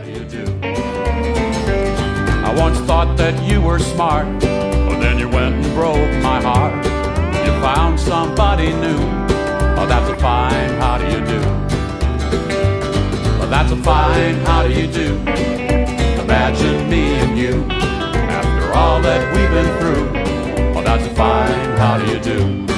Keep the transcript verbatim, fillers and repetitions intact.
do you do? I once thought that you were smart, but then you went and broke my heart. You found somebody new. Oh, that's a fine how do you do? Well, that's a fine how do you do? Imagine me and you, after all that we've been through. Oh, that's a fine how do you do?